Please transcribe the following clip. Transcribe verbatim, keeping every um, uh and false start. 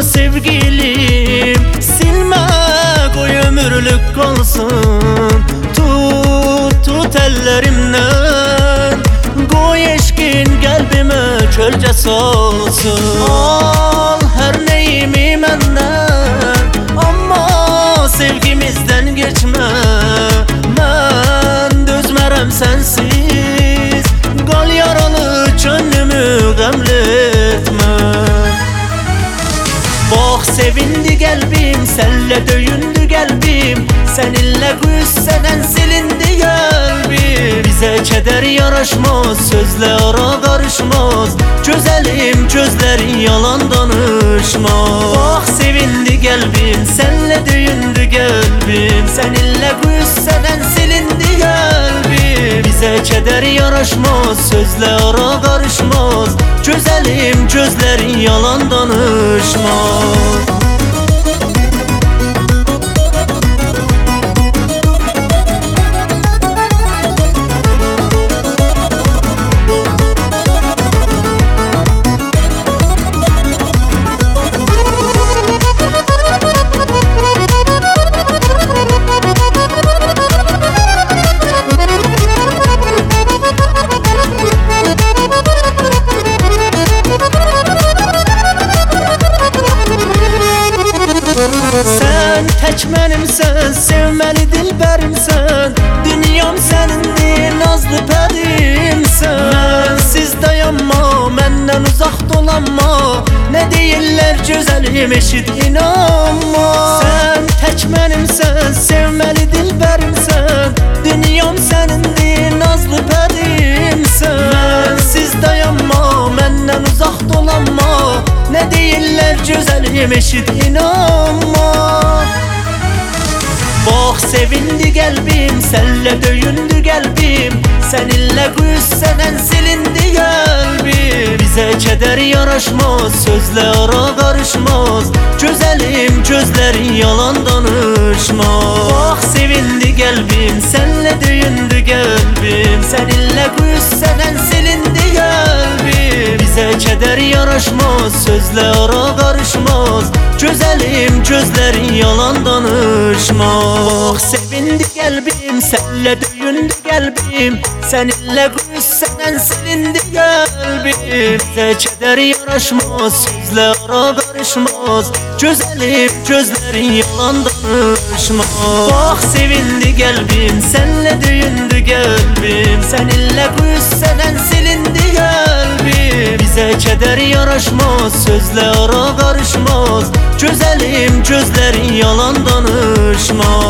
sevgilim, silme koy ömürlük kalsın. Tut tut ellerimden, koy eşkin kalbime çölce solsun. Al her neyimi menden, ama sevgimizden geçme. Ben dözmerem sensiz, kal yaralı gönlümü gamletme. Bak sevindi kalbim, senle döyündü kalbim, seninle küssenen silindi kalbim. Bize keder yaraşmaz, sözle ara karışmaz, güzelim gözlerin yalan danışmaz. Bak sevindi kalbim, senle döyündü kalbim, seninle küssenen silindi kalbim. Bize keder yaraşmaz, sözle ara karışmaz, güzelim gözlerin yalan danışmaz. Sen tek benimsen, sevmeli dilberimsen, dünyam senindir, nazlı pedimsen. Bensiz dayanma, menden uzak dolanma, ne değiller güzelim eşit inanma. Sen tek benimsen, sevmeli dilberimsen, dünyam senindir, nazlı pedimsen. Bensiz dayanma, menden uzak dolanma, ne değiller güzelim eşit inanma. Bak sevindi kalbim, senle döyündü kalbim, seninle küssenen silindi kalbim. Bize keder yaraşmaz, sözle ara karışmaz, güzelim gözlerin yalan danışmaz. Bak sevindi kalbim, senle döyündü kalbim, seninle küssenen silindi kalbim. Bize keder yaraşmaz, sözle ara karışmaz, güzelim gözlerin yalan danışmaz. Bak sevindi kalbim, senle döyündü kalbim, seninle küssenen silindi kalbim. Bize keder yaraşmaz, sözle ara karışmaz, güzelim gözlerin yalan danışmaz. Bak sevindi kalbim, senle döyündü kalbim, seninle küssenen silindi kalbim. Bize keder yaraşmaz, sözle ara karışmaz, güzelim gözlerin yalan danışmaz.